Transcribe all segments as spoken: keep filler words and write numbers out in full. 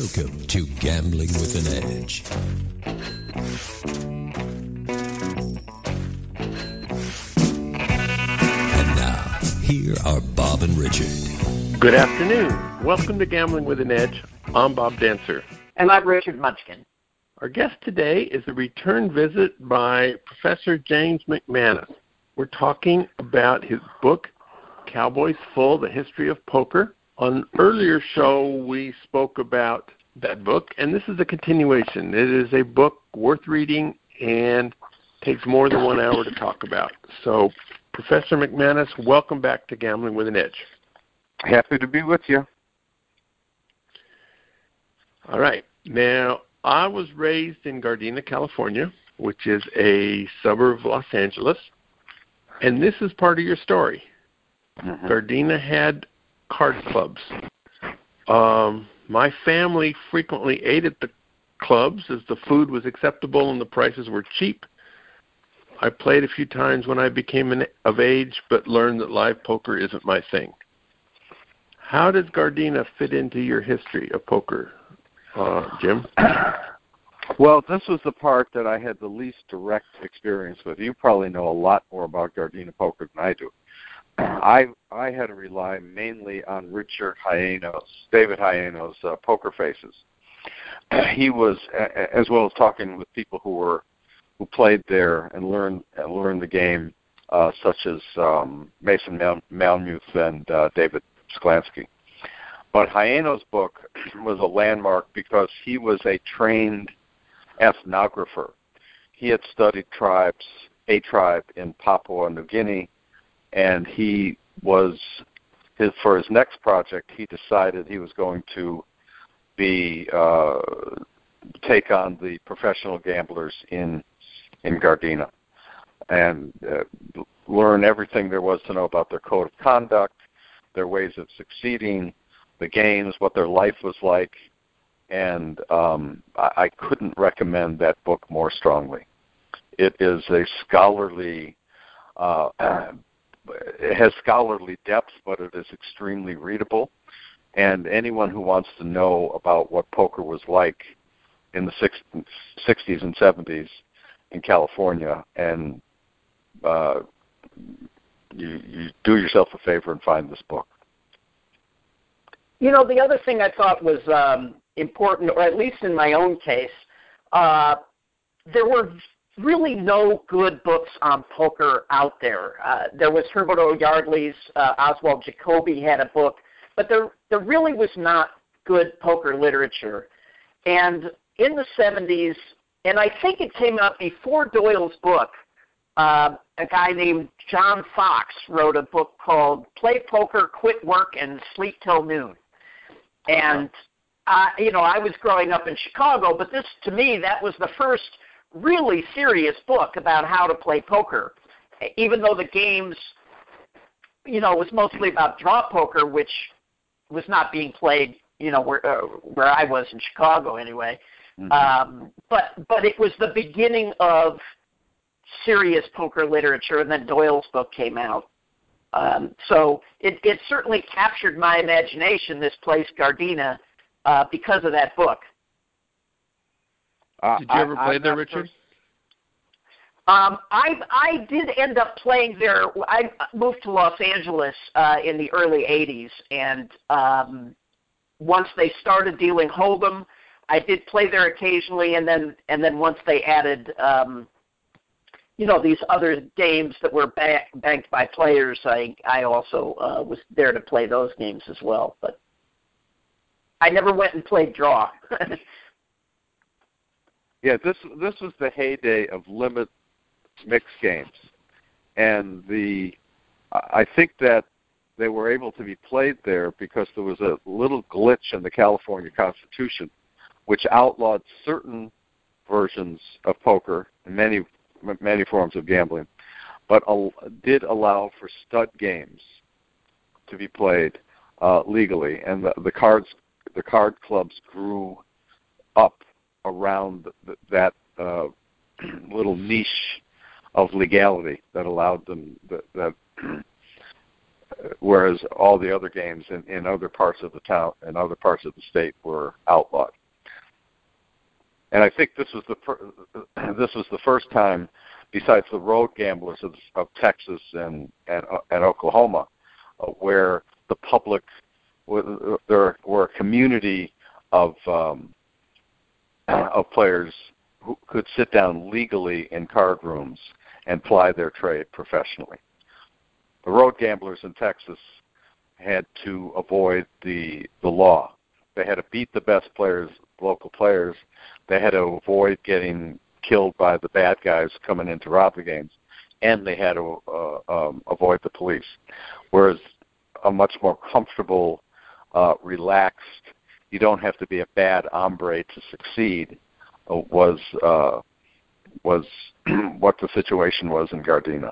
Welcome to Gambling with an Edge. And now, here are Bob and Richard. Good afternoon. Welcome to Gambling with an Edge. I'm Bob Dancer. And I'm Richard Munchkin. Our guest today is a return visit by Professor James McManus. We're talking about his book, Cowboys Full, The History of Poker. On an earlier show, we spoke about that book, and this is a continuation. It is a book worth reading and takes more than one hour to talk about. So, Professor McManus, welcome back to Gambling with an Edge. Happy to be with you. All right. Now, I was raised in Gardena, California, which is a suburb of Los Angeles, and this is part of your story. Mm-hmm. Gardena had card clubs. Um, my family frequently ate at the clubs as the food was acceptable and the prices were cheap. I played a few times when I became an, of age, but learned that live poker isn't my thing. How does Gardena fit into your history of poker, uh, Jim? Well, this was the part that I had the least direct experience with. You probably know a lot more about Gardena poker than I do. I I had to rely mainly on Richard Hyenos, David Hyenos' uh, Poker Faces. He was, as well as talking with people who were who played there and learned and learned the game, uh, such as um, Mason Mal- Malmuth and uh, David Sklansky. But Hyenos' book was a landmark because he was a trained ethnographer. He had studied tribes, a tribe in Papua New Guinea. And he was, his, for his next project, he decided he was going to be uh, take on the professional gamblers in in Gardena and uh, learn everything there was to know about their code of conduct, their ways of succeeding, the games, what their life was like. And um, I, I couldn't recommend that book more strongly. It is a scholarly uh, It has scholarly depth, but it is extremely readable. And anyone who wants to know about what poker was like in the sixties and seventies in California, and uh, you, you do yourself a favor and find this book. You know, the other thing I thought was um, important, or at least in my own case, uh, there were really no good books on poker out there. Uh, there was Herbert O. Yardley's, uh, Oswald Jacoby had a book, but there there really was not good poker literature. And in the seventies, and I think it came out before Doyle's book, uh, a guy named John Fox wrote a book called Play Poker, Quit Work, and Sleep Till Noon. And, uh, you know, I was growing up in Chicago, but this, to me, that was the first really serious book about how to play poker, even though the games, you know, was mostly about draw poker, which was not being played, you know, where uh, where I was in Chicago anyway. Mm-hmm. Um, but but it was the beginning of serious poker literature, and then Doyle's book came out. Um, so it, it certainly captured my imagination, this place, Gardena, uh, because of that book. Uh, did you ever I, play I, there, Richard? Um, I I did end up playing there. I moved to Los Angeles uh, in the early eighties, and um, once they started dealing Hold'em, I did play there occasionally, and then and then once they added, um, you know, these other games that were back, banked by players, I I also uh, was there to play those games as well. But I never went and played draw. Yeah, this this was the heyday of limit mixed games, and the I think that they were able to be played there because there was a little glitch in the California Constitution, which outlawed certain versions of poker and many many forms of gambling, but al- did allow for stud games to be played uh, legally, and the, the cards the card clubs grew up around th- that uh, little niche of legality that allowed them that, that whereas all the other games in, in other parts of the town and other parts of the state were outlawed. And I think this was the fir- this was the first time, besides the road gamblers of, of Texas and and, uh, and Oklahoma, uh, where the public, were, there were a community of um, of players who could sit down legally in card rooms and ply their trade professionally. The road gamblers in Texas had to avoid the the law. They had to beat the best players, local players. They had to avoid getting killed by the bad guys coming in to rob the games, and they had to uh, um, avoid the police. Whereas a much more comfortable, uh, relaxed, you don't have to be a bad hombre to succeed, uh, was uh, was what the situation was in Gardena.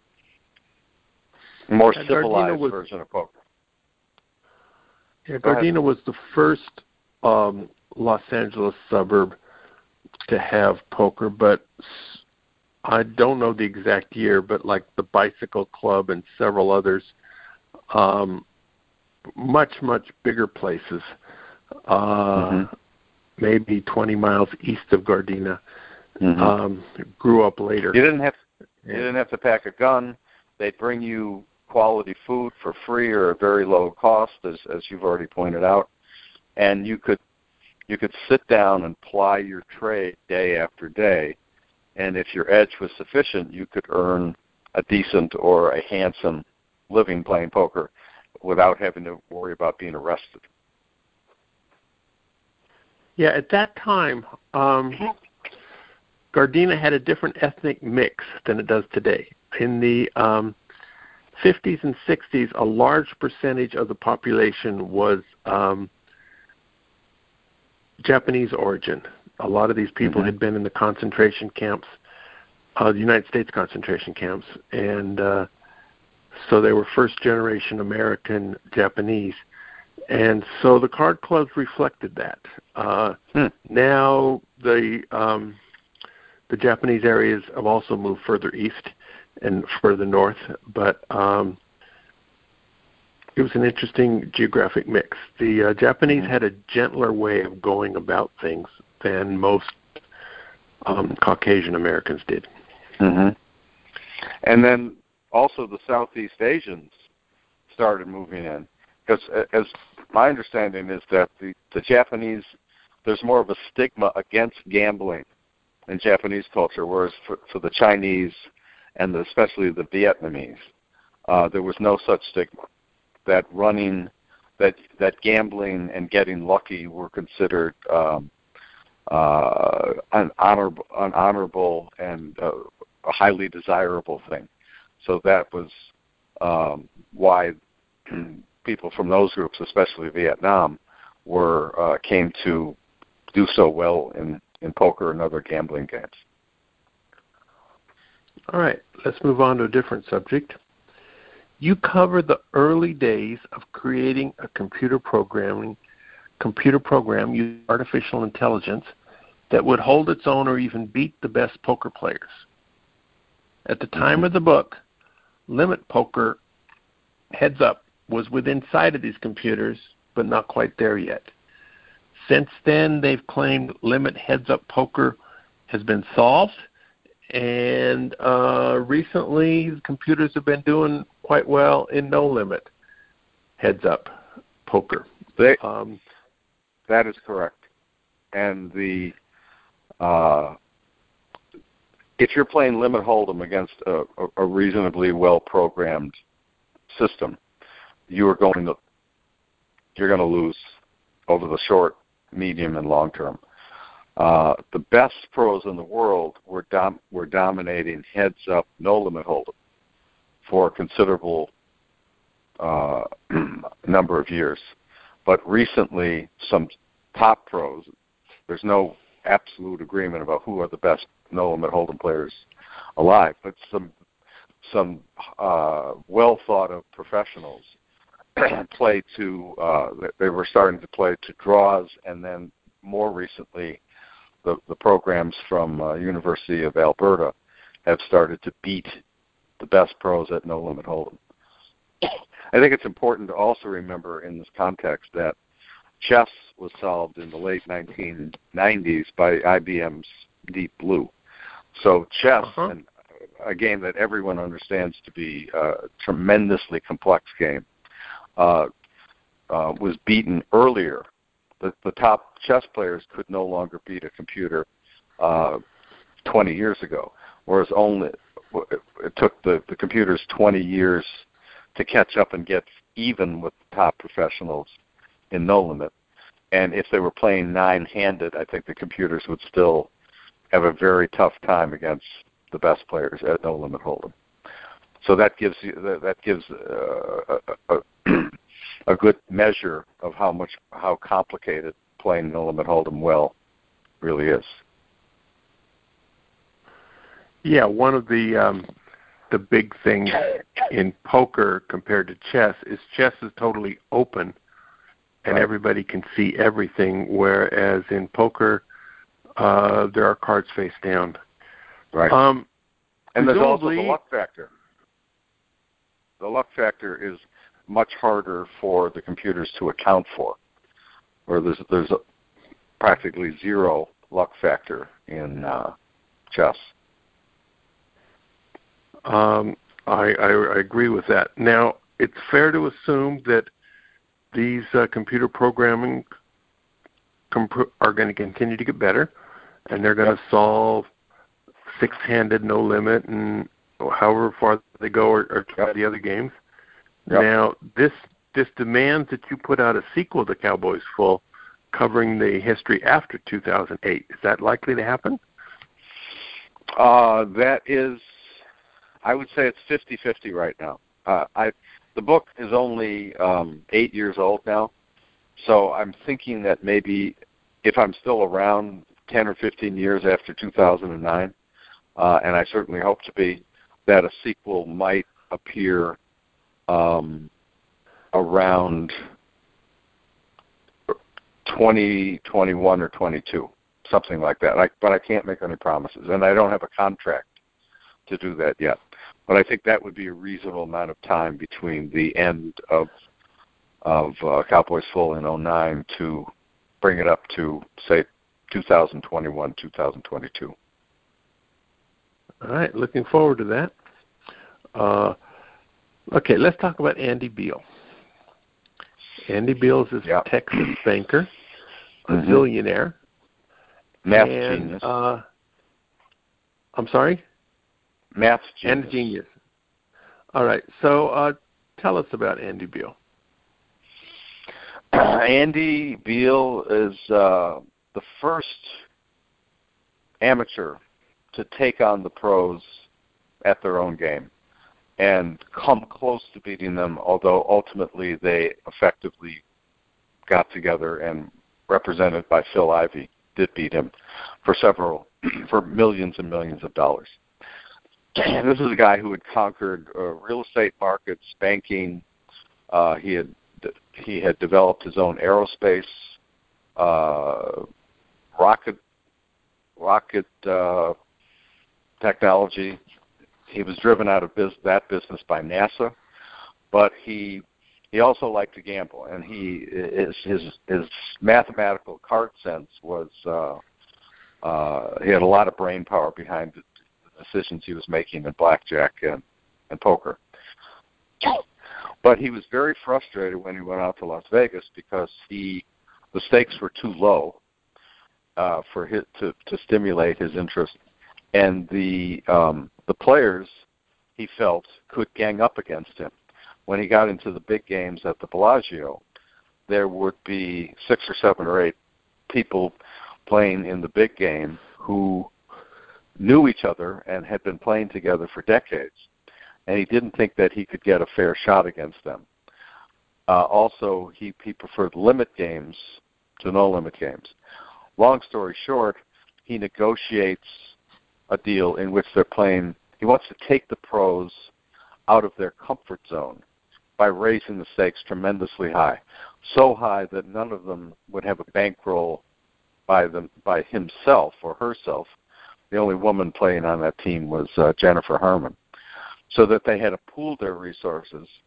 A more and civilized was, version of poker. Yeah, Gardena was the first um, Los Angeles suburb to have poker, but I don't know the exact year, but like the Bicycle Club and several others, um, much, much bigger places, uh, mm-hmm. maybe twenty miles east of Gardena, mm-hmm. um, grew up later. You didn't have you didn't have to pack a gun. They'd bring you quality food for free or a very low cost, as as you've already pointed out, and you could you could sit down and ply your trade day after day, and if your edge was sufficient, you could earn a decent or a handsome living playing poker without having to worry about being arrested. Yeah, at that time, um, Gardena had a different ethnic mix than it does today. In the um, fifties and sixties, a large percentage of the population was um, Japanese origin. A lot of these people mm-hmm. had been in the concentration camps, uh, the United States concentration camps, and uh, so they were first-generation American Japanese. And so the card clubs reflected that. Uh, hmm. Now the um, the Japanese areas have also moved further east and further north, but um, it was an interesting geographic mix. The uh, Japanese mm-hmm. had a gentler way of going about things than most um, Caucasian Americans did. Mm-hmm. And then also the Southeast Asians started moving in. Because as my understanding is that the, the Japanese, there's more of a stigma against gambling in Japanese culture, whereas for, for the Chinese and the, especially the Vietnamese, uh, there was no such stigma. That running, that that gambling and getting lucky were considered um, uh, an honorable, an honorable and uh, a highly desirable thing. So that was um, why people from those groups, especially Vietnam, were uh, came to do so well in, in poker and other gambling games. All right, let's move on to a different subject. You cover the early days of creating a computer programming computer program using artificial intelligence that would hold its own or even beat the best poker players. At the time mm-hmm. of the book, Limit Poker Heads Up was within sight of these computers, but not quite there yet. Since then, they've claimed Limit Heads Up Poker has been solved, and uh, recently the computers have been doing quite well in No Limit Heads Up Poker. They, um, that is correct. And the uh, if you're playing Limit Hold'em against a, a reasonably well-programmed system, you are going to you're going to lose over the short, medium, and long term. Uh, the best pros in the world were dom- were dominating heads up, no limit hold'em for a considerable uh, number of years. But recently, some top pros, there's no absolute agreement about who are the best no limit hold'em players alive, but some some uh, well thought of professionals play to uh, they were starting to play to draws, and then more recently, the, the programs from uh, University of Alberta have started to beat the best pros at No Limit Hold'em. I think it's important to also remember in this context that chess was solved in the late nineteen nineties by I B M's Deep Blue. So chess, uh-huh. and a game that everyone understands to be a tremendously complex game, uh, uh, was beaten earlier. The, the top chess players could no longer beat a computer uh, twenty years ago, whereas only it took the, the computers twenty years to catch up and get even with the top professionals in No Limit. And if they were playing nine-handed, I think the computers would still have a very tough time against the best players at No Limit Hold'em. So that gives you that gives uh, a, a, a good measure of how much how complicated playing No Limit Hold'em well really is. Yeah, one of the um, the big things in poker compared to chess is chess is totally open, and right. everybody can see everything, whereas in poker, uh, there are cards face down. Right. Um, and there's also the presumably- luck factor. The luck factor is much harder for the computers to account for, where there's there's a practically zero luck factor in uh, chess. Um, I, I, I agree with that. Now, it's fair to assume that these uh, computer programming comp- are going to continue to get better, and they're going to yep. solve six-handed no limit and however far they go or, or try yep. the other games. Yep. Now, this this demands that you put out a sequel to Cowboys Full covering the history after two thousand eight. Is that likely to happen? Uh, that is, I would say it's fifty-fifty right now. Uh, I the book is only um, eight years old now, so I'm thinking that maybe if I'm still around ten or fifteen years after two thousand nine, uh, and I certainly hope to be, that a sequel might appear um, around twenty twenty-one or twenty-two, something like that. I, but I can't make any promises, and I don't have a contract to do that yet. But I think that would be a reasonable amount of time between the end of of uh, Cowboys Full in oh nine to bring it up to, say, two thousand twenty-one, two thousand twenty-two. All right, looking forward to that. Uh, okay, let's talk about Andy Beal. Andy Beal is this yep. Texas banker, a mm-hmm. billionaire. Math and, genius. Uh, I'm sorry? Math genius. And genius. All right, so uh, tell us about Andy Beal. Uh, Andy Beal is uh, the first amateur to take on the pros at their own game and come close to beating them, although ultimately they effectively got together and, represented by Phil Ivey, did beat him for several, for millions and millions of dollars. And this is a guy who had conquered uh, real estate markets, banking. Uh, he had he had developed his own aerospace, uh, rocket rocket uh, technology. He was driven out of biz- that business by NASA, but he he also liked to gamble, and he his his, his mathematical card sense was uh, uh, he had a lot of brain power behind the decisions he was making in blackjack and, and poker. But he was very frustrated when he went out to Las Vegas because he the stakes were too low uh, for his, to to stimulate his interest, and the um, the players he felt could gang up against him. When he got into the big games at the Bellagio, there would be six or seven or eight people playing in the big game who knew each other and had been playing together for decades, and he didn't think that he could get a fair shot against them. Uh, also, he, he preferred limit games to no-limit games. Long story short, he negotiates a deal in which they're playing. He wants to take the pros out of their comfort zone by raising the stakes tremendously high, so high that none of them would have a bankroll by them by himself or herself. The only woman playing on that team was uh, Jennifer Harmon, so that they had to pool their resources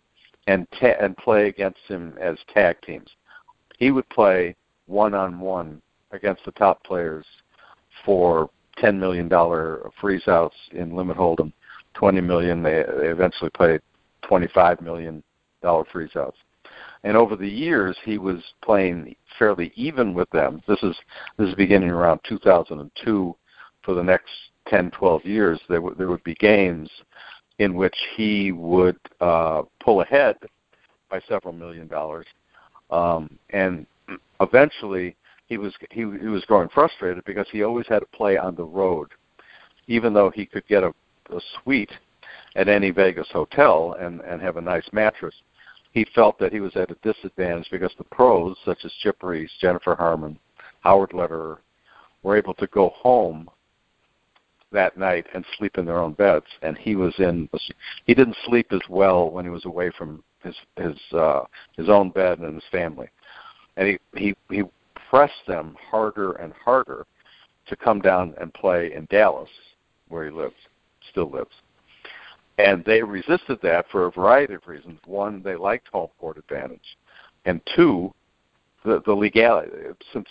and ta- and play against him as tag teams. He would play one-on-one against the top players for ten million dollars freeze-outs in Limit Hold'em, twenty million dollars. They, they eventually played twenty-five million dollars freeze-outs. And over the years, he was playing fairly even with them. This is this is beginning around two thousand two. For the next ten, twelve years, there, w- there would be games in which he would uh, pull ahead by several million dollars, um, and eventually he was he, he was growing frustrated because he always had to play on the road, even though he could get a, a suite at any Vegas hotel and, and have a nice mattress. He felt that he was at a disadvantage because the pros, such as Chip Reese, Jennifer Harmon, Howard Lederer, were able to go home that night and sleep in their own beds, and he was in. He didn't sleep as well when he was away from his his uh, his own bed and his family, and he, he he pressed them harder and harder to come down and play in Dallas, where he lives, still lives. And they resisted that for a variety of reasons. One, they liked home court advantage. And two, the, the legality. Since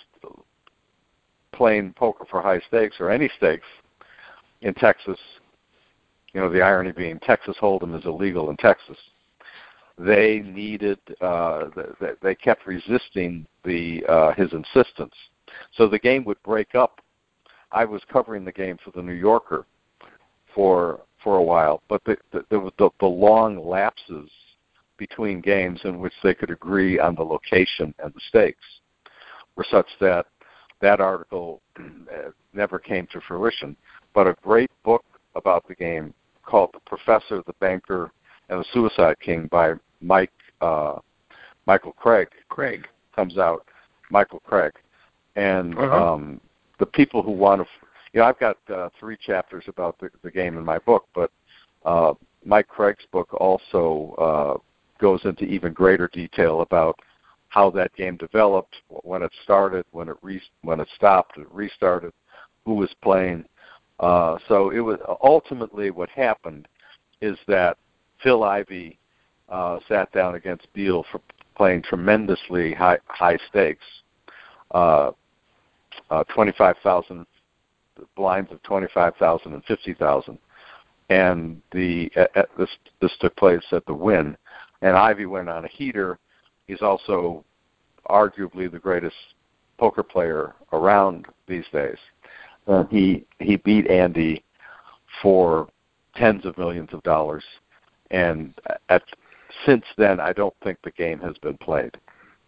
playing poker for high stakes or any stakes in Texas, you know, the irony being Texas Hold'em is illegal in Texas, they needed, uh, they, they kept resisting the uh, his insistence. So the game would break up. I was covering the game for the New Yorker for for a while, but the the, the, the long lapses between games in which they could agree on the location and the stakes were such that that article never came to fruition. But a great book about the game called The Professor, the Banker, and the Suicide King by Mike uh, Michael Craig Craig comes out. Michael Craig. And uh-huh. um, the people who want to, you know, I've got uh, three chapters about the, the game in my book, but uh, Mike Craig's book also uh, goes into even greater detail about how that game developed, when it started, when it re- when it stopped, it restarted, who was playing. Uh, so it was ultimately what happened is that Phil Ivey uh, sat down against Beal for playing tremendously high high stakes. Uh, uh, twenty-five thousand blinds of twenty-five thousand and fifty thousand, and the uh, this this took place at the Wynn, and Ivey went on a heater. He's also arguably the greatest poker player around these days. Uh, he he beat Andy for tens of millions of dollars, and at since then I don't think the game has been played.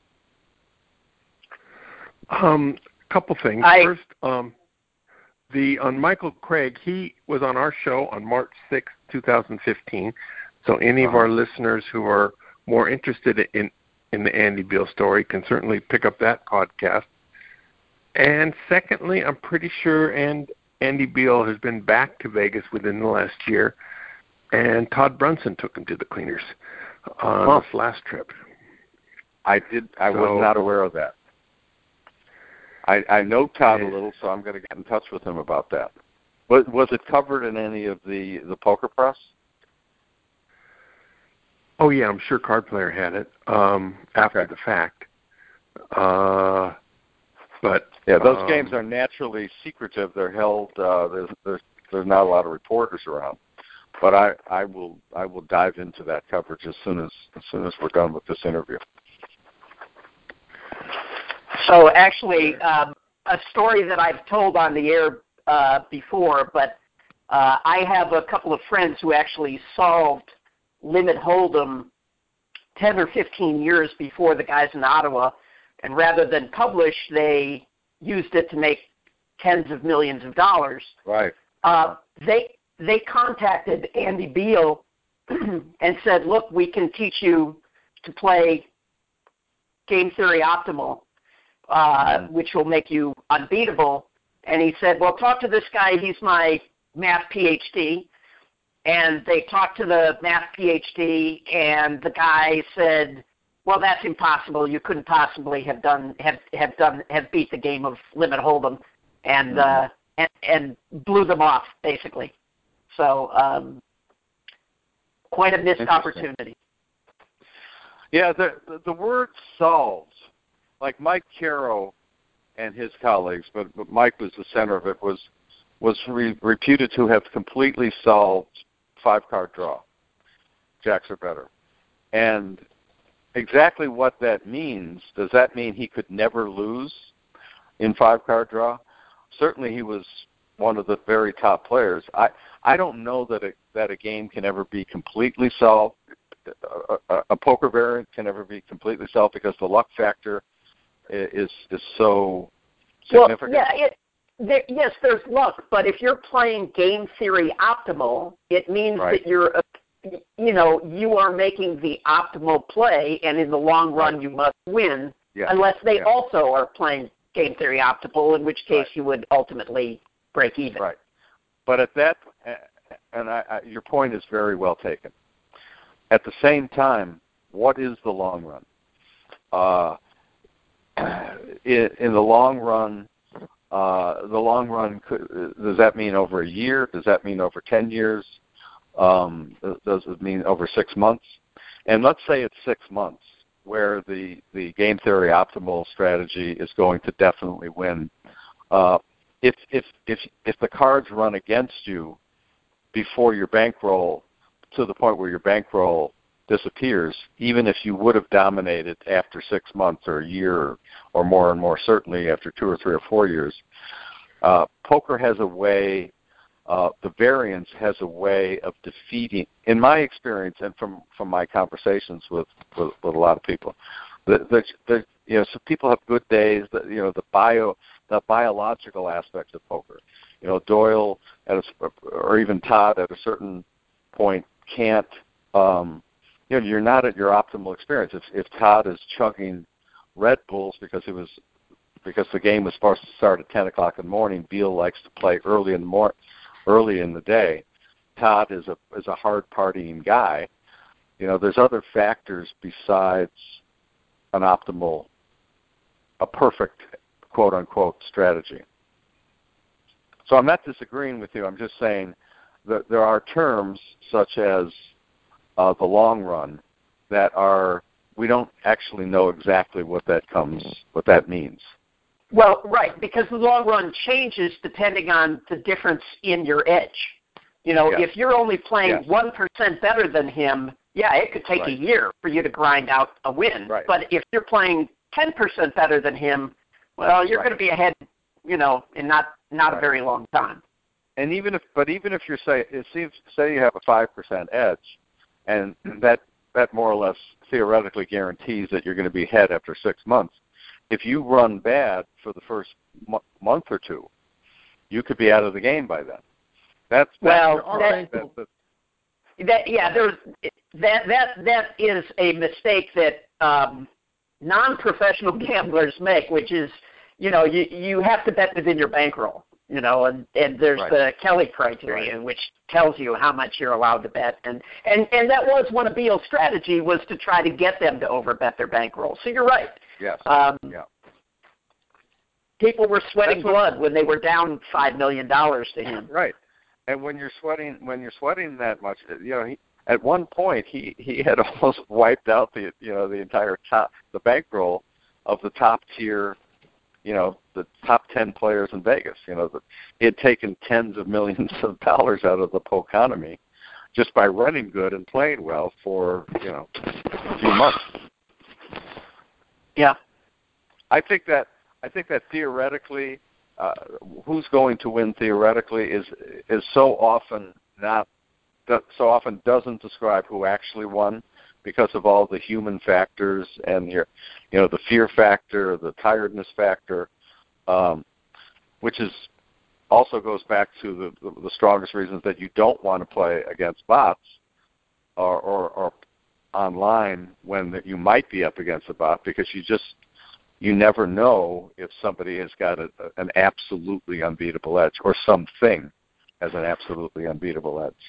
Um, a couple things. I, First, um, the on Michael Craig, he was on our show on March sixth, twenty fifteen. So any of Uh-huh. our listeners who are more interested in in the Andy Beal story can certainly pick up that podcast. And secondly, I'm pretty sure and Andy Beal has been back to Vegas within the last year, and Todd Brunson took him to the cleaners on Huh. this last trip. I did. I So- was not aware of that. I, I know Todd a Yeah. little, so I'm going to get in touch with him about that. Was, was it covered in any of the, the poker press? Oh, yeah, I'm sure Card Player had it um, after Okay. the fact. Uh, but Yeah, those um, games are naturally secretive. They're held. Uh, there's, there's there's not a lot of reporters around. But I, I will I will dive into that coverage as soon as as soon as we're done with this interview. So actually, um, a story that I've told on the air uh, before, but uh, I have a couple of friends who actually solved Limit Hold'em ten or fifteen years before the guys in Ottawa, and rather than publish, they used it to make tens of millions of dollars. Right. Uh, they they contacted Andy Beal and said, "Look, we can teach you to play Game Theory Optimal, uh, which will make you unbeatable." And he said, "Well, talk to this guy. He's my math PhD." And they talked to the math PhD, and the guy said, "Well, that's impossible. You couldn't possibly have done have have done have beat the game of Limit Hold'em," and Mm-hmm. uh, and and blew them off basically. So um, quite a missed Interesting. opportunity. Yeah, the, the the word solves, like Mike Caro and his colleagues, but, but Mike was the center of it, was was re, reputed to have completely solved five-card draw. Jacks are better. And exactly what that means, does that mean he could never lose in five-card draw? Certainly he was one of the very top players. I, I don't know that a, that a game can ever be completely solved. A, a, a poker variant can never be completely solved because the luck factor is is so significant. Well, yeah, it, there, yes, there's luck, but if you're playing game theory optimal, it means right. that you're, you know, you are making the optimal play, and in the long run right. you must win, yeah. unless they yeah. also are playing game theory optimal, in which case right. you would ultimately break even. Right. But at that, and I, I, your point is very well taken. At the same time, what is the long run? Uh, in, in the long run, uh, the long run, could, does that mean over a year? Does that mean over ten years? Um, does it mean over six months? And let's say it's six months where the, the game theory optimal strategy is going to definitely win. Uh, if, if, if, if the cards run against you before your bankroll to the point where your bankroll disappears, even if you would have dominated after six months or a year or more and more certainly after two or three or four years, uh, poker has a way, uh, the variance has a way of defeating, in my experience and from, from my conversations with, with, with a lot of people, the, the, the, you know, some people have good days, the, you know, the bio, the biological aspect of poker. You know, Doyle at a, or even Todd at a certain point can't, um, you know, you're not at your optimal experience. If, if Todd is chugging Red Bulls because it was because the game was supposed to start at ten o'clock in the morning, Beal likes to play early in the mor- early in the day. Todd is a is a hard partying guy. You know, there's other factors besides an optimal, a perfect quote unquote strategy. So I'm not disagreeing with you. I'm just saying that there are terms such as uh, the long run that are, we don't actually know exactly what that comes, what that means. Well, right, because the long run changes depending on the difference in your edge. You know, yes. if you're only playing yes. one percent better than him, yeah, it could take right. a year for you to grind out a win. Right. But if you're playing ten percent better than him, well, you're right. going to be ahead, you know, in not, not right. a very long time. And even if, but even if you're say, it seems, say you have a five percent edge, and that that more or less theoretically guarantees that you're going to be ahead after six months. If you run bad for the first m- month or two, you could be out of the game by then. That's, that's well, that, that, that, that, yeah, there's that that that is a mistake that um, non-professional gamblers make, which is, you know, you you have to bet within your bankroll. You know, and, and there's right. the Kelly criterion, right. which tells you how much you're allowed to bet. And, and, and that was one of Beal's strategy, was to try to get them to overbet their bankroll. So you're right. Yes. Um, yeah. People were sweating That's blood what, when they were down five million dollars to him. Right. And when you're sweating, when you're sweating that much, you know, he, at one point he, he had almost wiped out the, you know, the entire top, the bankroll of the top tier, you know, the top ten players in Vegas. You know, the, he had taken tens of millions of dollars out of the economy just by running good and playing well for, you know, a few months. Yeah. I think that I think that theoretically, uh, who's going to win theoretically is is so often not so often doesn't describe who actually won, because of all the human factors and your, you know, the fear factor, the tiredness factor, um, which is also goes back to the, the, the strongest reasons that you don't want to play against bots or, or, or online when that you might be up against a bot, because you just you never know if somebody has got a, an absolutely unbeatable edge, or something has an absolutely unbeatable edge.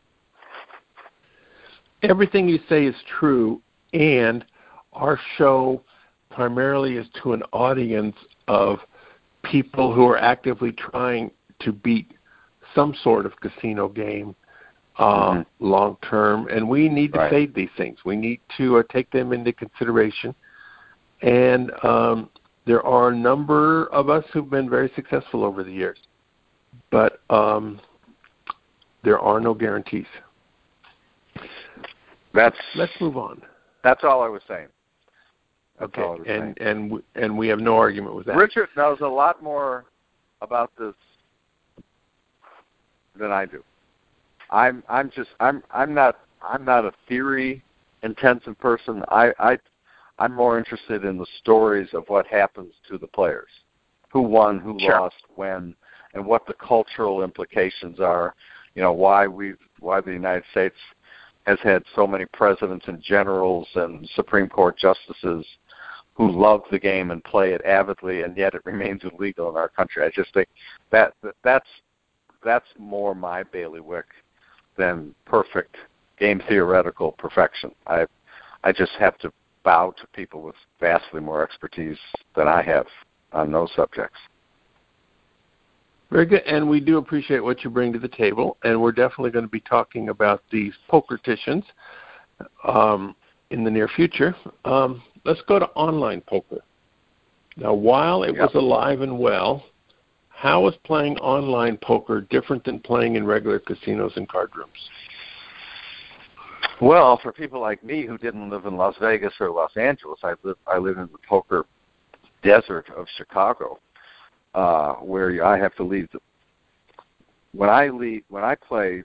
Everything you say is true, and our show primarily is to an audience of people who are actively trying to beat some sort of casino game uh, mm-hmm. long term, and we need to right. fade these things. We need to uh, take them into consideration. And um, there are a number of us who've been very successful over the years, but um, there are no guarantees. That's let's move on. That's all I was saying. That's okay, all I was and saying. and we, and we have no argument with that. Richard knows a lot more about this than I do. I'm I'm just I'm I'm not I'm not a theory intensive person. I I I'm more interested in the stories of what happens to the players, who won, who Sure. lost, when, and what the cultural implications are. You know, why we why the United States has had so many presidents and generals and Supreme Court justices who love the game and play it avidly, and yet it remains illegal in our country. I just think that, that that's that's more my bailiwick than perfect game theoretical perfection. I I just have to bow to people with vastly more expertise than I have on those subjects. Very good, and we do appreciate what you bring to the table, and we're definitely going to be talking about these pokertitions um, in the near future. Um, let's go to online poker. Now, while it Yep. was alive and well, how is playing online poker different than playing in regular casinos and card rooms? Well, for people like me who didn't live in Las Vegas or Los Angeles, I live I live in the poker desert of Chicago, uh, where I have to leave. The, when I leave, when I play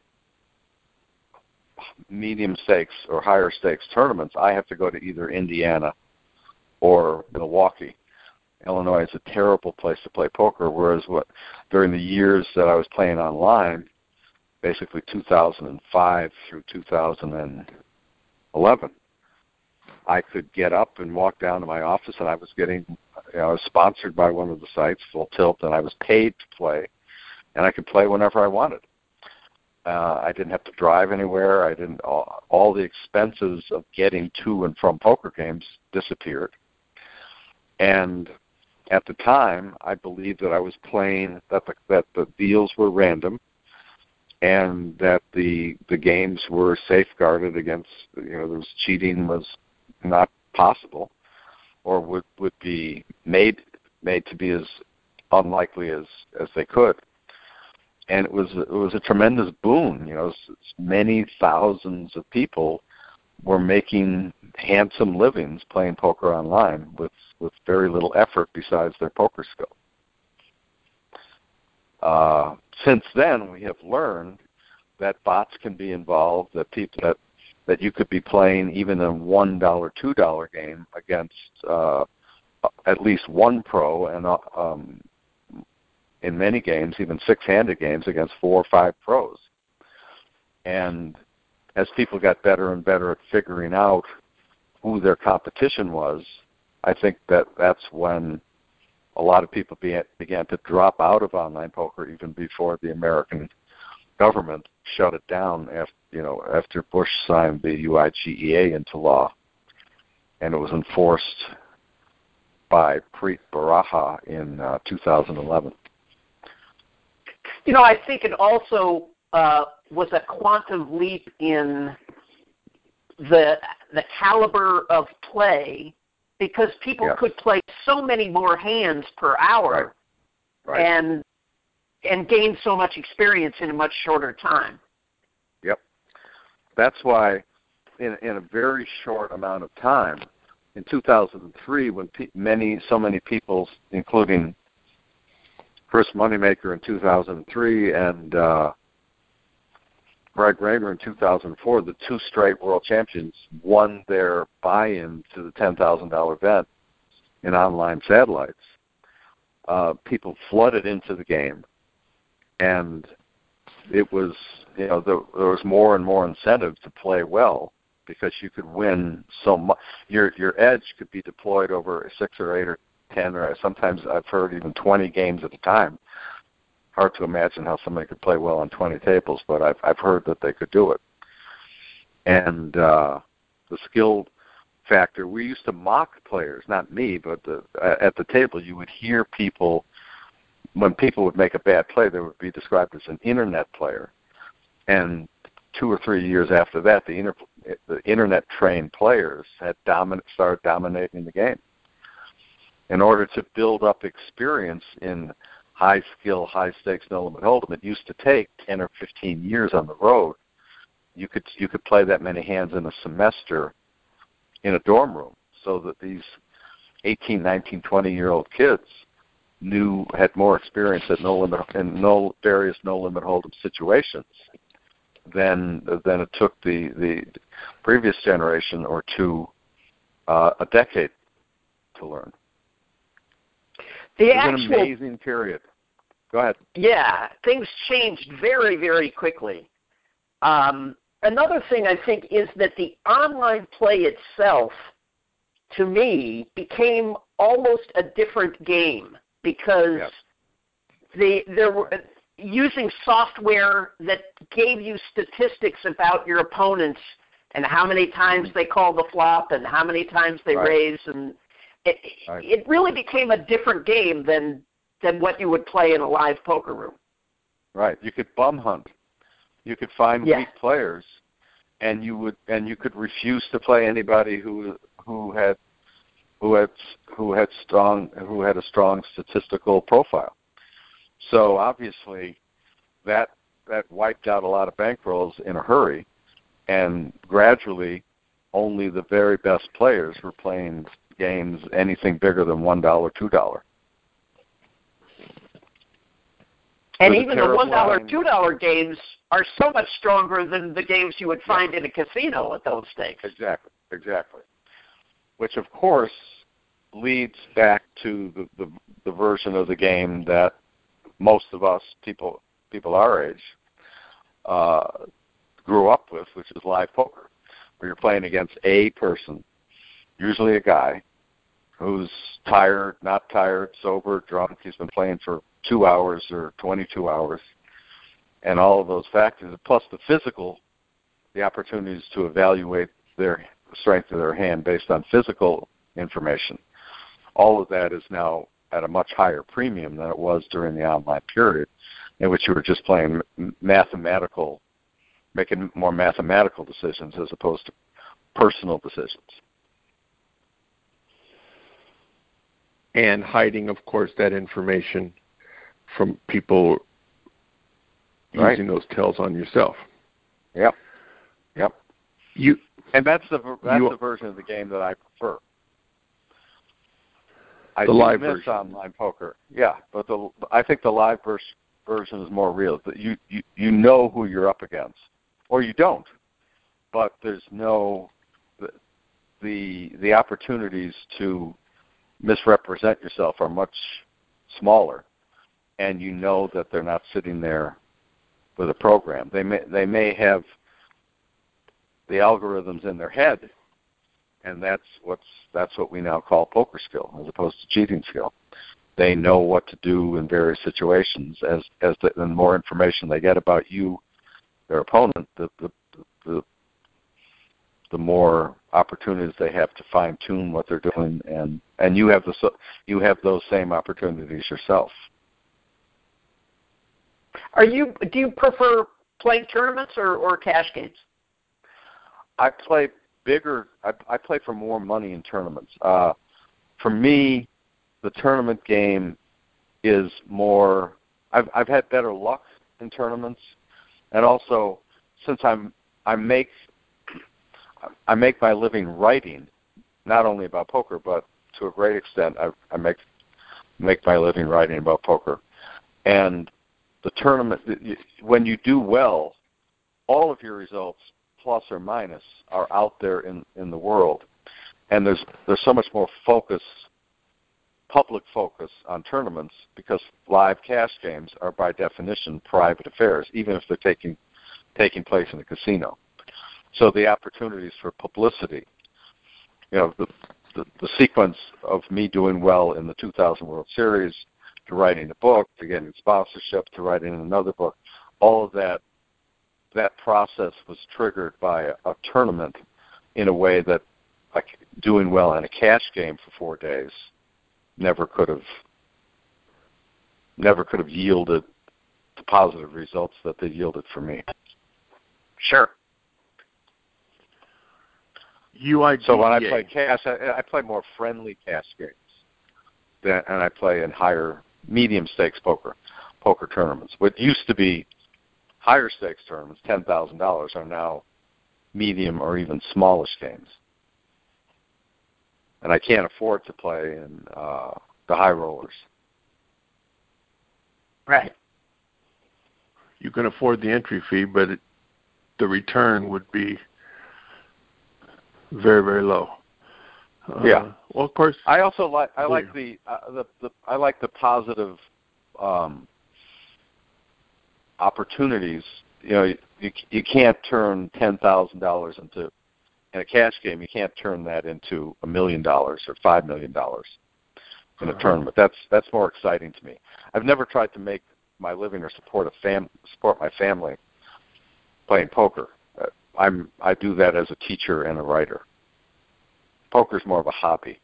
medium stakes or higher stakes tournaments, I have to go to either Indiana or Milwaukee. Illinois is a terrible place to play poker, whereas what during the years that I was playing online, basically two thousand five through two thousand eleven, I could get up and walk down to my office, and I was getting, you know, I was sponsored by one of the sites, Full Tilt, and I was paid to play, and I could play whenever I wanted. Uh, I didn't have to drive anywhere. I didn't. All, all the expenses of getting to and from poker games disappeared. And at the time, I believed that I was playing, that the, that the deals were random, and that the the games were safeguarded against, you know, there was cheating was not possible, or would would be made made to be as unlikely as as they could. And it was it was a tremendous boon. You know, many thousands of people were making handsome livings playing poker online with with very little effort besides their poker skill. Uh, since then, we have learned that bots can be involved, that people that that you could be playing even a one dollar, two dollar game against uh, at least one pro, and uh, um, in many games, even six-handed games against four or five pros. And as people got better and better at figuring out who their competition was, I think that that's when a lot of people be, began to drop out of online poker even before the American government shut it down after, you know, after Bush signed the U I G E A into law, and it was enforced by Preet Bharara in uh, two thousand eleven. You know, I think it also uh, was a quantum leap in the the caliber of play, because people yeah. could play so many more hands per hour, right. Right. and and gain so much experience in a much shorter time. Yep. That's why in in a very short amount of time, in two thousand three, when pe- many so many people, including Chris Moneymaker in two thousand three and uh, Greg Raymer in two thousand four, the two straight world champions, won their buy-in to the ten thousand dollars bet in online satellites. Uh, people flooded into the game, and it was, you know, there, there was more and more incentive to play well, because you could win so much. Your your edge could be deployed over six or eight or ten, or sometimes I've heard even twenty games at a time. Hard to imagine how somebody could play well on twenty tables, but I've I've heard that they could do it. And uh, the skill factor, we used to mock players, not me, but the, at the table you would hear people, when people would make a bad play, they would be described as an internet player. And two or three years after that, the, inter, the internet-trained players had dominant, started dominating the game. In order to build up experience in high-skill, high-stakes no-limit hold'em, it used to take ten or fifteen years on the road. You could you could play that many hands in a semester in a dorm room, so that these eighteen, nineteen, twenty-year-old kids knew had more experience at no limit in no various no limit hold'em situations than than it took the the previous generation or two uh, a decade to learn. The it was actual, an amazing period. Go ahead. Yeah, things changed very, very quickly. Um, another thing I think is that the online play itself, to me, became almost a different game because Yep. the there were using software that gave you statistics about your opponents and how many times they call the flop and how many times they Right. raise, and it, Right. it really became a different game than than what you would play in a live poker room. Right. You could bum hunt. You could find Yeah. weak players, and you would and you could refuse to play anybody who who had who had who had strong who had a strong statistical profile. So obviously, that that wiped out a lot of bankrolls in a hurry, and gradually, only the very best players were playing games anything bigger than one dollar, two dollar. And With a even the terrible one dollar, line. two dollar games are so much stronger than the games you would find in a casino at those stakes. Exactly, exactly. Which, of course, leads back to the, the, the version of the game that most of us, people people our age, uh, grew up with, which is live poker, where you're playing against a person, usually a guy, who's tired, not tired, sober, drunk. He's been playing for two hours or twenty-two hours, and all of those factors, plus the physical, the opportunities to evaluate their strength of their hand based on physical information. All of that is now at a much higher premium than it was during the online period, in which you were just playing mathematical, making more mathematical decisions as opposed to personal decisions. And hiding, of course, that information from people Right. using those tells on yourself. Yep. Yep. You And that's the that's You- the version of the game that I prefer. I The do live miss version. online poker. Yeah, but the I think the live vers- version is more real. That you, you you know who you're up against, or you don't. But there's no the the, the opportunities to misrepresent yourself are much smaller, and you know that they're not sitting there with a program. They may they may have the algorithms in their head, and that's what's that's what we now call poker skill, as opposed to cheating skill. They know what to do in various situations. As as the, the more information they get about you, their opponent, the the the, the more opportunities they have to fine tune what they're doing, and, and you have the you have those same opportunities yourself. Are you? Do you prefer playing tournaments or, or cash games? I play bigger. I, I play for more money in tournaments. Uh, for me, the tournament game is more. I've I've had better luck in tournaments, and also since I'm I make I make my living writing, not only about poker, but to a great extent I, I make make my living writing about poker, and the tournament, when you do well, all of your results, plus or minus, are out there in, in the world. And there's there's so much more focus, public focus on tournaments, because live cash games are by definition private affairs, even if they're taking taking place in a casino. So the opportunities for publicity, you know, the, the, the sequence of me doing well in the two thousand World Series, to writing a book, to getting sponsorship, to writing another book, all of that that process was triggered by a, a tournament in a way that, like, doing well in a cash game for four days never could have never could have yielded the positive results that they yielded for me. Sure. U I G E A. So when I play cash, I, I play more friendly cash games, than, and I play in higher, medium stakes poker, poker tournaments. What used to be higher stakes tournaments, ten thousand dollars, are now medium or even smallish games. And I can't afford to play in uh, the high rollers. Right. You can afford the entry fee, but it, the return would be very, very low. Uh, yeah. Well, of course. I also like I like the, uh, the the I like the positive um, opportunities. You know, you you can't turn ten thousand dollars into in a cash game. You can't turn that into a million dollars or five million dollars in a uh-huh. tournament. That's that's more exciting to me. I've never tried to make my living or support a fam support my family playing poker. Uh, I'm I do that as a teacher and a writer. Poker's more of a hobby.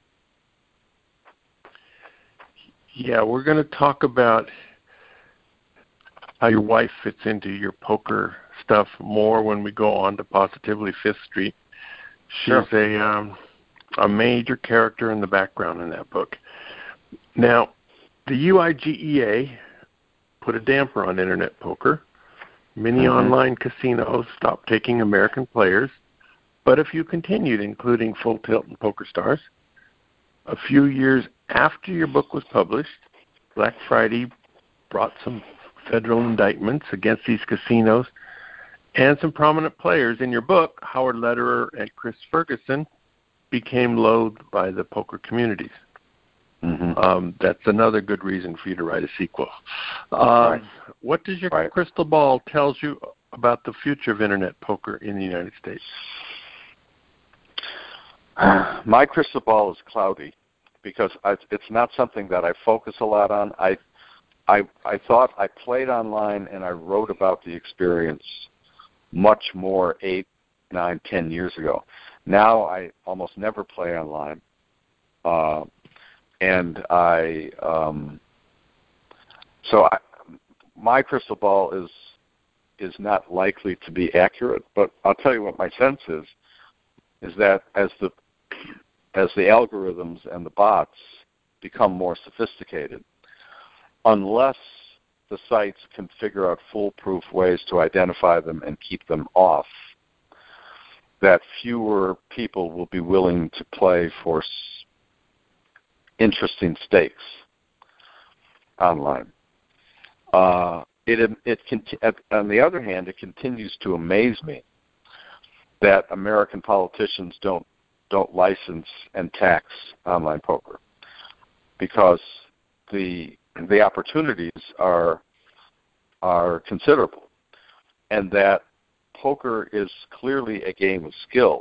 Yeah, we're going to talk about how your wife fits into your poker stuff more when we go on to Positively Fifth Street. She's Sure. a um, a major character in the background in that book. Now, the U I G E A put a damper on internet poker. Many mm-hmm. online casinos stopped taking American players, but a few continued, including Full Tilt and PokerStars. A few years after your book was published, Black Friday brought some federal indictments against these casinos, and some prominent players in your book, Howard Lederer and Chris Ferguson, became loathed by the poker communities. Mm-hmm. Um, that's another good reason for you to write a sequel. Um, right. What does your right. crystal ball tells you about the future of internet poker in the United States? My crystal ball is cloudy because I, it's not something that I focus a lot on. I, I, I thought I played online and I wrote about the experience much more eight, nine, ten years ago. Now I almost never play online, uh, and I um, so I, my crystal ball is is not likely to be accurate. But I'll tell you what my sense is: is that as the as the algorithms and the bots become more sophisticated, unless the sites can figure out foolproof ways to identify them and keep them off, that fewer people will be willing to play for s- interesting stakes online. Uh, it it conti- on the other hand, it continues to amaze me that American politicians don't don't license and tax online poker, because the the opportunities are are considerable, and that poker is clearly a game of skill,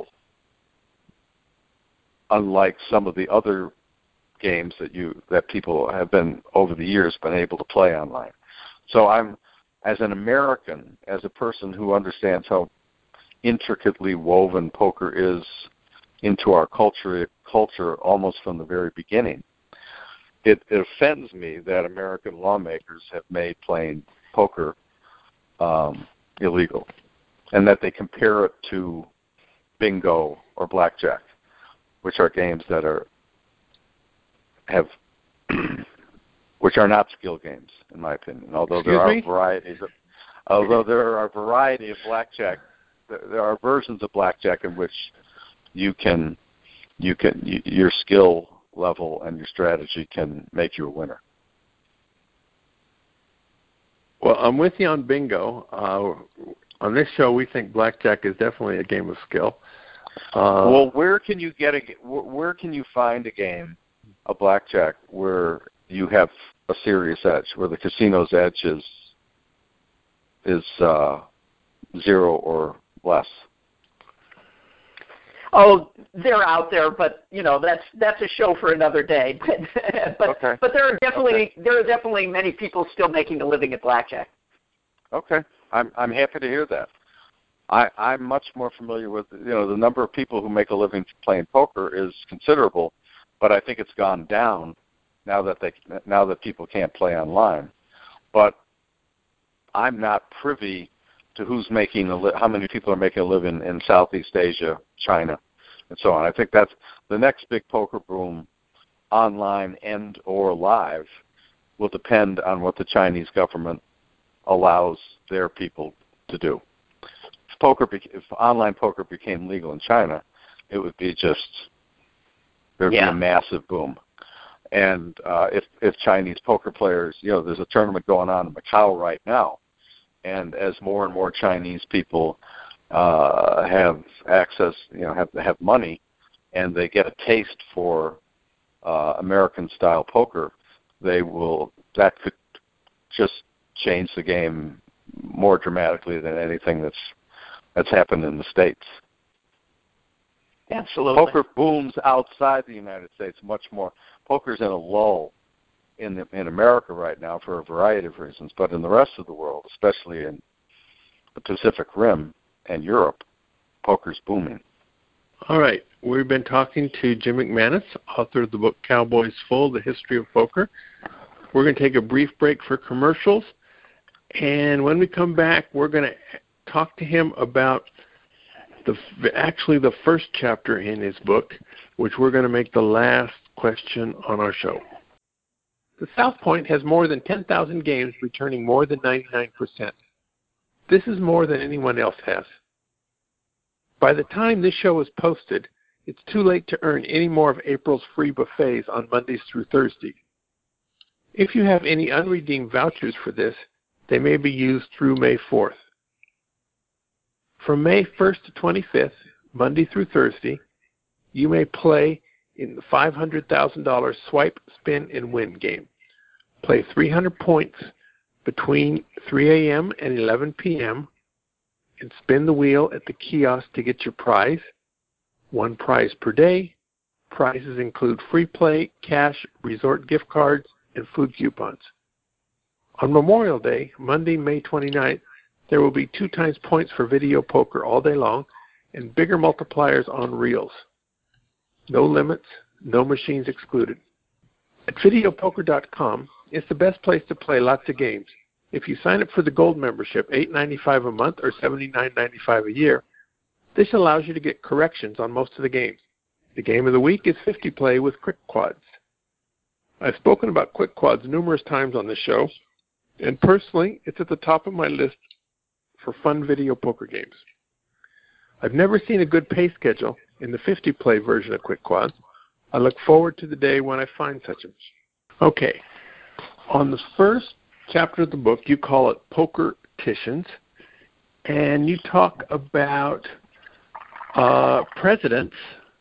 unlike some of the other games that you that people have been over the years been able to play online. So I'm, as an American, as a person who understands how intricately woven poker is into our culture culture almost from the very beginning, it, it offends me that American lawmakers have made playing poker um, illegal, and that they compare it to bingo or blackjack, which are games that are have which are not skill games, in my opinion. Although Excuse there are me? varieties of, although there are a variety of blackjack, there are versions of blackjack in which you can you can you, your skill level and your strategy can make you a winner. Well, I'm with you on bingo. Uh, on this show, we think blackjack is definitely a game of skill. Uh, well, where can you get a where can you find a game, a blackjack, where you have a serious edge, where the casino's edge is is uh, zero or less? Oh, they're out there, but you know that's that's a show for another day. but okay. but there are definitely okay. there are definitely many people still making a living at blackjack. Okay, I'm I'm happy to hear that. I I'm much more familiar with you know the number of people who make a living playing poker is considerable, but I think it's gone down now that they now that people can't play online. But I'm not privy to who's making a li- how many people are making a living in Southeast Asia, China, and so on. I think that's the next big poker boom, online and or live, will depend on what the Chinese government allows their people to do. If poker, be- if online poker became legal in China, it would be just there'd Yeah. be a massive boom. And uh, if if Chinese poker players, you know, there's a tournament going on in Macau right now, and as more and more Chinese people uh, have access, you know, have have money, and they get a taste for uh, American-style poker, they will. That could just change the game more dramatically than anything that's that's happened in the States. Absolutely. Poker booms outside the United States much more. Poker's in a lull in the, in America right now for a variety of reasons, but in the rest of the world, especially in the Pacific Rim and Europe, poker's booming. All right. We've been talking to Jim McManus, author of the book Cowboys Full, The History of Poker. We're going to take a brief break for commercials, and when we come back, we're going to talk to him about the actually the first chapter in his book, which we're going to make the last question on our show. The South Point has more than ten thousand games, returning more than ninety-nine percent. This is more than anyone else has. By the time this show is posted, it's too late to earn any more of April's free buffets on Mondays through Thursdays. If you have any unredeemed vouchers for this, they may be used through May fourth. From May first to twenty-fifth, Monday through Thursday, you may play in the five hundred thousand dollars Swipe, Spin, and Win game. Play three hundred points between three a.m. and eleven p.m. and spin the wheel at the kiosk to get your prize. One prize per day. Prizes include free play, cash, resort gift cards, and food coupons. On Memorial Day, Monday, May twenty-ninth, there will be two times points for video poker all day long and bigger multipliers on reels. No limits, no machines excluded. At video poker dot com, it's the best place to play lots of games. If you sign up for the Gold membership, eight dollars and ninety-five cents a month or seventy-nine dollars and ninety-five cents a year, this allows you to get corrections on most of the games. The game of the week is fifty play with Quick Quads. I've spoken about Quick Quads numerous times on this show, and personally, it's at the top of my list for fun video poker games. I've never seen a good pay schedule in the fifty play version of Quick Quads. I look forward to the day when I find such a... Okay, on the first chapter of the book, you call it Pokertitions, and you talk about uh, presidents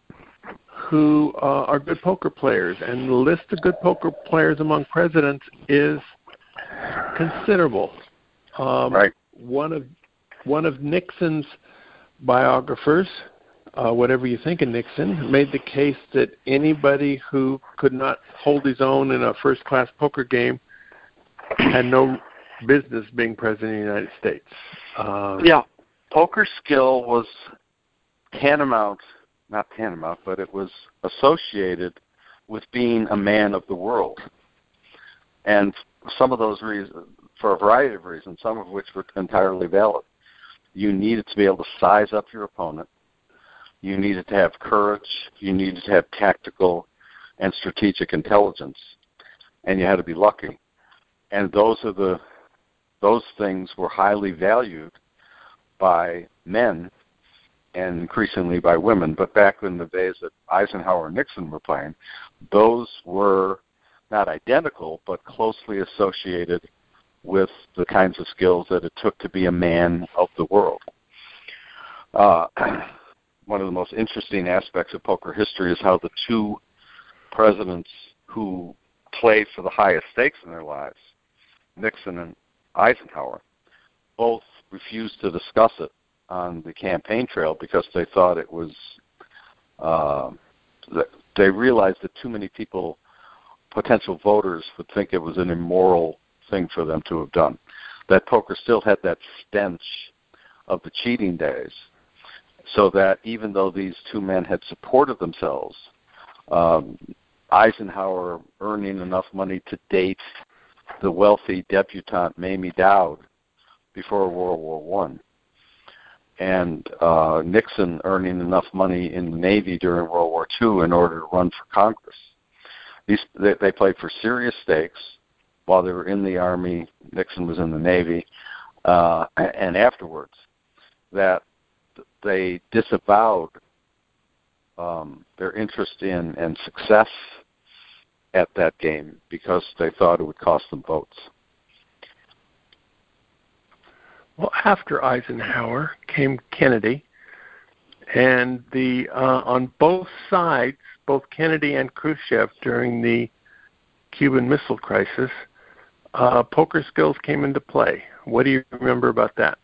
who uh, are good poker players, and the list of good poker players among presidents is considerable. Um, right. One of one of Nixon's biographers, uh, whatever you think of Nixon, made the case that anybody who could not hold his own in a first-class poker game had no business being president of the United States. Um, yeah, poker skill was tantamount, not tantamount, but it was associated with being a man of the world. And some of those reasons, for a variety of reasons, some of which were entirely valid. You needed to be able to size up your opponent. You needed to have courage. You needed to have tactical and strategic intelligence. And you had to be lucky. And those are the those things were highly valued by men and increasingly by women. But back in the days that Eisenhower and Nixon were playing, those were not identical, but closely associated with the kinds of skills that it took to be a man of the world. Uh, one of the most interesting aspects of poker history is how the two presidents who played for the highest stakes in their lives, Nixon and Eisenhower, both refused to discuss it on the campaign trail because they thought it was, uh, they realized that too many people, potential voters, would think it was an immoral thing for them to have done. That poker still had that stench of the cheating days, so that even though these two men had supported themselves, um, Eisenhower earning enough money to date the wealthy debutante Mamie Dowd before World War One, and uh, Nixon earning enough money in the Navy during World War Two in order to run for Congress. These they, they played for serious stakes while they were in the Army. Nixon was in the Navy, uh, and afterwards, that they disavowed um, their interest in and success at that game because they thought it would cost them votes. Well, after Eisenhower came Kennedy, and the uh, on both sides, both Kennedy and Khrushchev during the Cuban Missile Crisis, uh, poker skills came into play. What do you remember about that?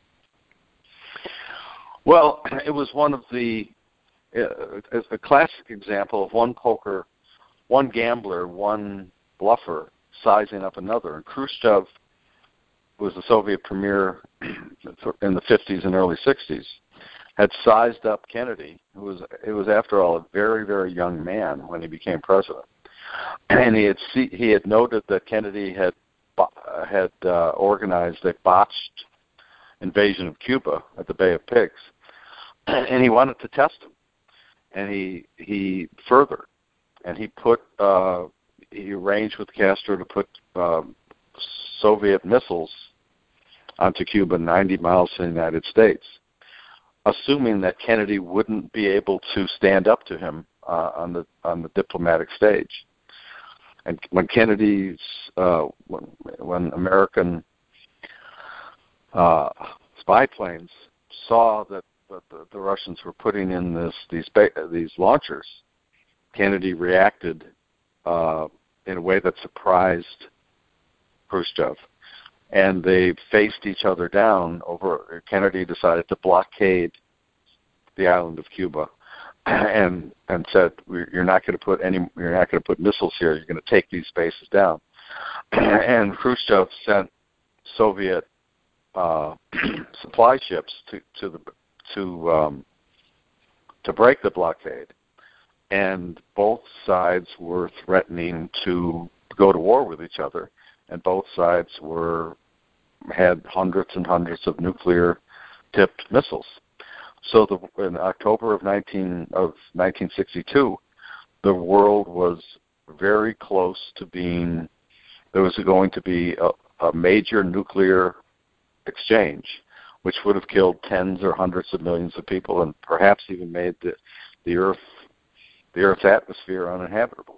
Well, it was one of the uh, a classic example of one poker, one gambler, one bluffer sizing up another. And Khrushchev was the Soviet premier in the fifties and early sixties, had sized up Kennedy, who was, it was after all a very, very young man when he became president. And he had see, he had noted that Kennedy had had uh, organized a botched invasion of Cuba at the Bay of Pigs, and he wanted to test him. And he he further, and he put uh, he arranged with Castro to put um, Soviet missiles onto Cuba ninety miles from the United States, assuming that Kennedy wouldn't be able to stand up to him uh, on the on the diplomatic stage. And when Kennedy's uh, when, when American uh, spy planes saw that the, the, the Russians were putting in this these these launchers, Kennedy reacted uh, in a way that surprised Khrushchev, and they faced each other down over. Kennedy decided to blockade the island of Cuba, and and said, "You're not going to put any. You're not going to put missiles here. You're going to take these bases down." And Khrushchev sent Soviet uh, supply ships to to the to um, to break the blockade, and both sides were threatening to go to war with each other, and both sides were had hundreds and hundreds of nuclear tipped missiles. So the, in October of nineteen of nineteen sixty-two, the world was very close to being. There was going to be a, a major nuclear exchange, which would have killed tens or hundreds of millions of people, and perhaps even made the the Earth the Earth's atmosphere uninhabitable.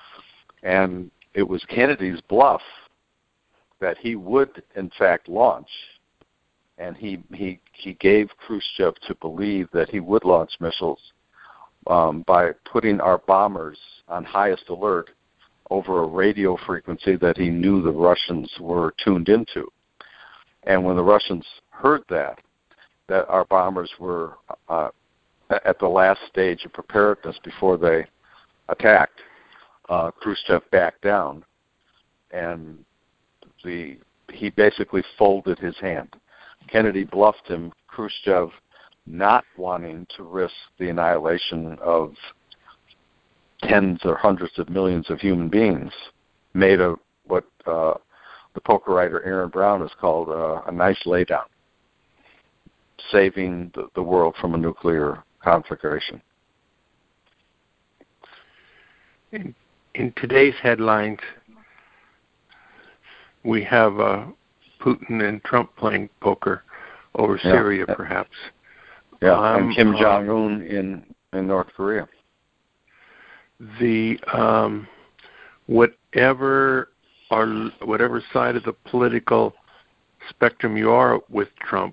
And it was Kennedy's bluff that he would, in fact, launch. And he he he gave Khrushchev to believe that he would launch missiles um, by putting our bombers on highest alert over a radio frequency that he knew the Russians were tuned into. And when the Russians heard that, that our bombers were uh, at the last stage of preparedness before they attacked, uh, Khrushchev backed down, and the he basically folded his hand. Kennedy bluffed him. Khrushchev, not wanting to risk the annihilation of tens or hundreds of millions of human beings, made a what uh, the poker writer Aaron Brown has called uh, a nice laydown, saving the, the world from a nuclear conflagration. In, in today's headlines, we have uh, Putin and Trump playing poker over yeah. Syria, perhaps. Yeah, um, and Kim Jong-un in, in North Korea. The um, whatever or whatever side of the political spectrum you are with Trump,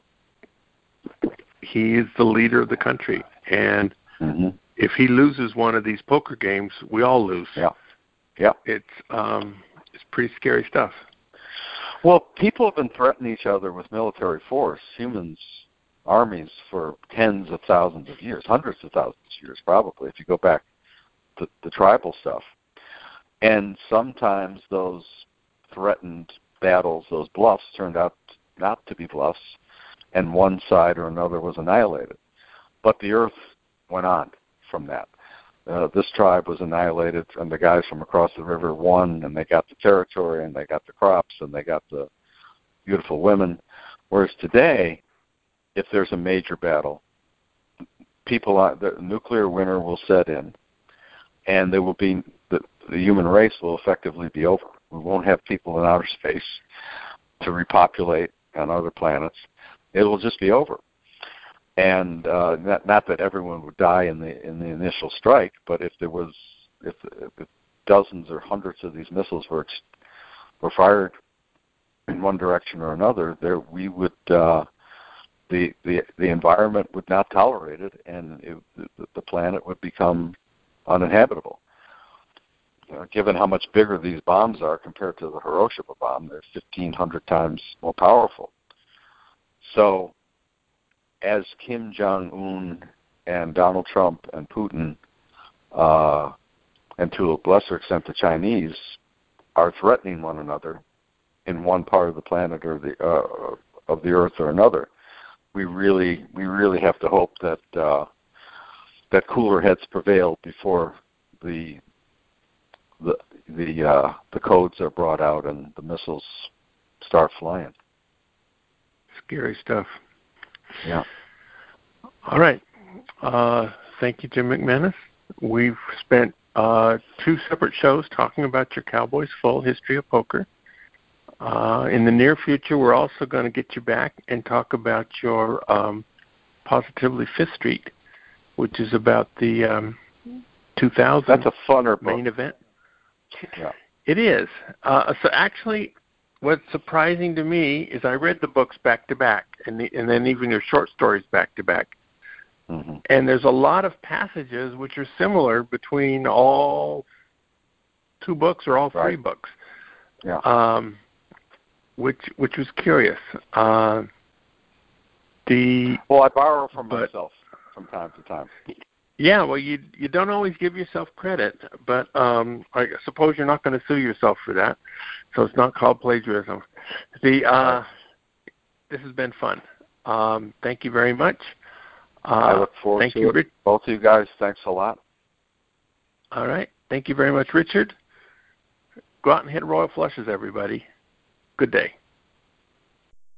he is the leader of the country, and mm-hmm. if he loses one of these poker games, we all lose. Yeah, yeah. It's um, it's pretty scary stuff. Well, people have been threatening each other with military force, humans, armies, for tens of thousands of years, hundreds of thousands of years, probably, if you go back to the tribal stuff. And sometimes those threatened battles, those bluffs, turned out not to be bluffs, and one side or another was annihilated. But the earth went on from that. Uh, this tribe was annihilated, and the guys from across the river won, and they got the territory, and they got the crops, and they got the beautiful women. Whereas today, if there's a major battle, people, on, the nuclear winter will set in, and there will be the, the human race will effectively be over. We won't have people in outer space to repopulate on other planets. It will just be over. And uh, not, not that everyone would die in the in the initial strike, but if there was if, if dozens or hundreds of these missiles were were fired in one direction or another, there we would uh, the the the environment would not tolerate it, and it, the, the planet would become uninhabitable. Uh, given how much bigger these bombs are compared to the Hiroshima bomb, they're fifteen hundred times more powerful. So, as Kim Jong-un and Donald Trump and Putin, uh, and to a lesser extent the Chinese, are threatening one another in one part of the planet or the uh, of the Earth or another, we really we really have to hope that uh, that cooler heads prevail before the the the uh, the codes are brought out and the missiles start flying. Scary stuff. Yeah. All right. Uh, thank you, Jim McManus. We've spent uh, two separate shows talking about your Cowboys Full History of Poker. Uh, in the near future, we're also going to get you back and talk about your um, Positively Fifth Street, which is about the um, two thousand That's a funner main book. event. Yeah. It is. Uh, so actually, what's surprising to me is I read the books back to back, and the, and then even your short stories back to back. Mm-hmm. And there's a lot of passages which are similar between all two books or all three Right. books. Yeah. Um, which which was curious. Uh, the Well, I borrow from but, myself from time to time. Yeah, well, you you don't always give yourself credit, but um, I suppose you're not going to sue yourself for that, so it's not called plagiarism. The uh, this has been fun. Um, thank you very much. Uh, I look forward thank to you, it. Rich. Both of you guys, thanks a lot. All right, thank you very much, Richard. Go out and hit royal flushes, everybody. Good day.